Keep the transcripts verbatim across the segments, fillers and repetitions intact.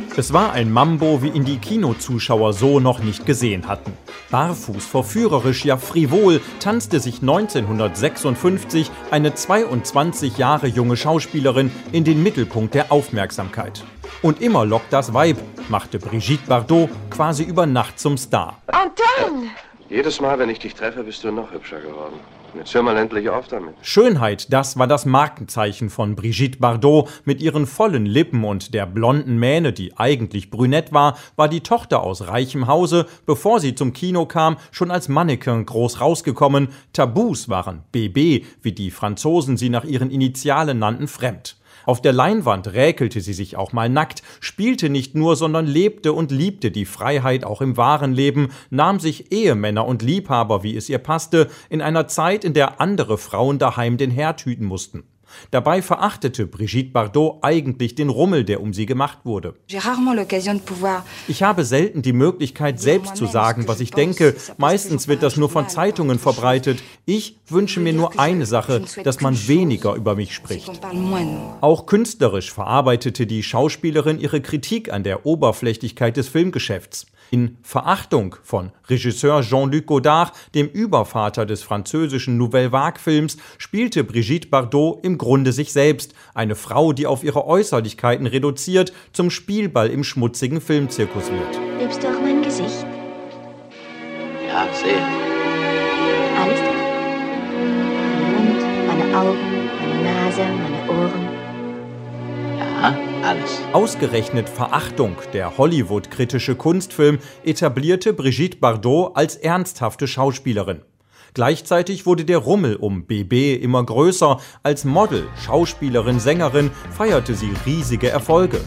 Es war ein Mambo, wie ihn die Kinozuschauer so noch nicht gesehen hatten. Barfuß, verführerisch, ja frivol tanzte sich neunzehnhundertsechsundfünfzig eine zweiundzwanzig Jahre junge Schauspielerin in den Mittelpunkt der Aufmerksamkeit. Und immer lockt das Weib, machte Brigitte Bardot quasi über Nacht zum Star. Antoine! Jedes Mal, wenn ich dich treffe, bist du noch hübscher geworden. Jetzt hör mal endlich auf damit. Schönheit, das war das Markenzeichen von Brigitte Bardot. Mit ihren vollen Lippen und der blonden Mähne, die eigentlich brünett war, war die Tochter aus reichem Hause, bevor sie zum Kino kam, schon als Mannequin groß rausgekommen. Tabus waren B B, wie die Franzosen sie nach ihren Initialen nannten, fremd. Auf der Leinwand räkelte sie sich auch mal nackt, spielte nicht nur, sondern lebte und liebte die Freiheit auch im wahren Leben, nahm sich Ehemänner und Liebhaber, wie es ihr passte, in einer Zeit, in der andere Frauen daheim den Herd hüten mussten. Dabei verachtete Brigitte Bardot eigentlich den Rummel, der um sie gemacht wurde. Ich habe selten die Möglichkeit, selbst zu sagen, was ich denke. Meistens wird das nur von Zeitungen verbreitet. Ich wünsche mir nur eine Sache, dass man weniger über mich spricht. Auch künstlerisch verarbeitete die Schauspielerin ihre Kritik an der Oberflächlichkeit des Filmgeschäfts. In Verachtung von Regisseur Jean-Luc Godard, dem Übervater des französischen Nouvelle Vague-Films, spielte Brigitte Bardot im Grunde sich selbst, eine Frau, die auf ihre Äußerlichkeiten reduziert, zum Spielball im schmutzigen Filmzirkus wird. Liebst du auch mein Gesicht? Ja, sehr. Alles da? Mein Mund, meine Augen, meine Nase, meine Ohren. Ja, alles. Ausgerechnet Verachtung, der Hollywood-kritische Kunstfilm, etablierte Brigitte Bardot als ernsthafte Schauspielerin. Gleichzeitig wurde der Rummel um B B immer größer. Als Model, Schauspielerin, Sängerin feierte sie riesige Erfolge.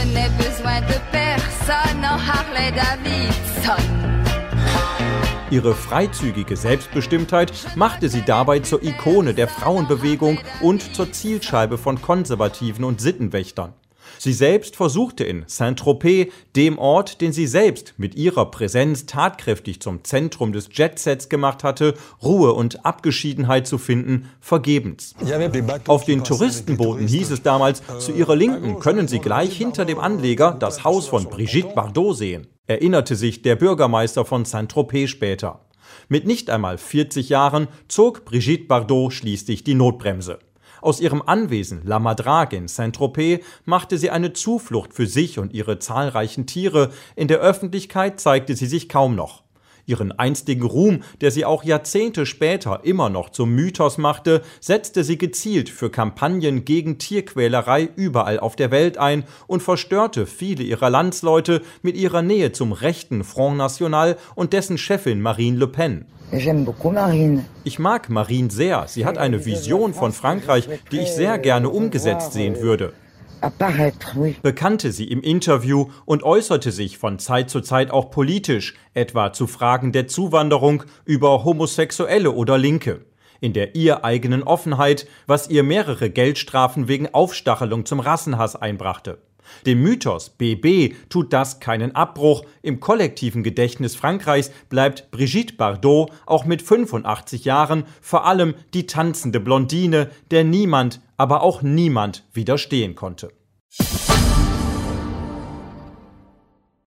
Ihre freizügige Selbstbestimmtheit machte sie dabei zur Ikone der Frauenbewegung und zur Zielscheibe von Konservativen und Sittenwächtern. Sie selbst versuchte in Saint-Tropez, dem Ort, den sie selbst mit ihrer Präsenz tatkräftig zum Zentrum des Jetsets gemacht hatte, Ruhe und Abgeschiedenheit zu finden, vergebens. Auf den Touristenbooten hieß es damals, zu ihrer Linken können Sie gleich hinter dem Anleger das Haus von Brigitte Bardot sehen, erinnerte sich der Bürgermeister von Saint-Tropez später. Mit nicht einmal vierzig Jahren zog Brigitte Bardot schließlich die Notbremse. Aus ihrem Anwesen La Madrague in Saint-Tropez machte sie eine Zuflucht für sich und ihre zahlreichen Tiere. In der Öffentlichkeit zeigte sie sich kaum noch. Ihren einstigen Ruhm, der sie auch Jahrzehnte später immer noch zum Mythos machte, setzte sie gezielt für Kampagnen gegen Tierquälerei überall auf der Welt ein und verstörte viele ihrer Landsleute mit ihrer Nähe zum rechten Front National und dessen Chefin Marine Le Pen. Ich mag Marine sehr. Sie hat eine Vision von Frankreich, die ich sehr gerne umgesetzt sehen würde, bekannte sie im Interview und äußerte sich von Zeit zu Zeit auch politisch, etwa zu Fragen der Zuwanderung, über Homosexuelle oder Linke. In der ihr eigenen Offenheit, was ihr mehrere Geldstrafen wegen Aufstachelung zum Rassenhass einbrachte. Dem Mythos B B tut das keinen Abbruch. Im kollektiven Gedächtnis Frankreichs bleibt Brigitte Bardot auch mit fünfundachtzig Jahren vor allem die tanzende Blondine, der niemand, aber auch niemand widerstehen konnte.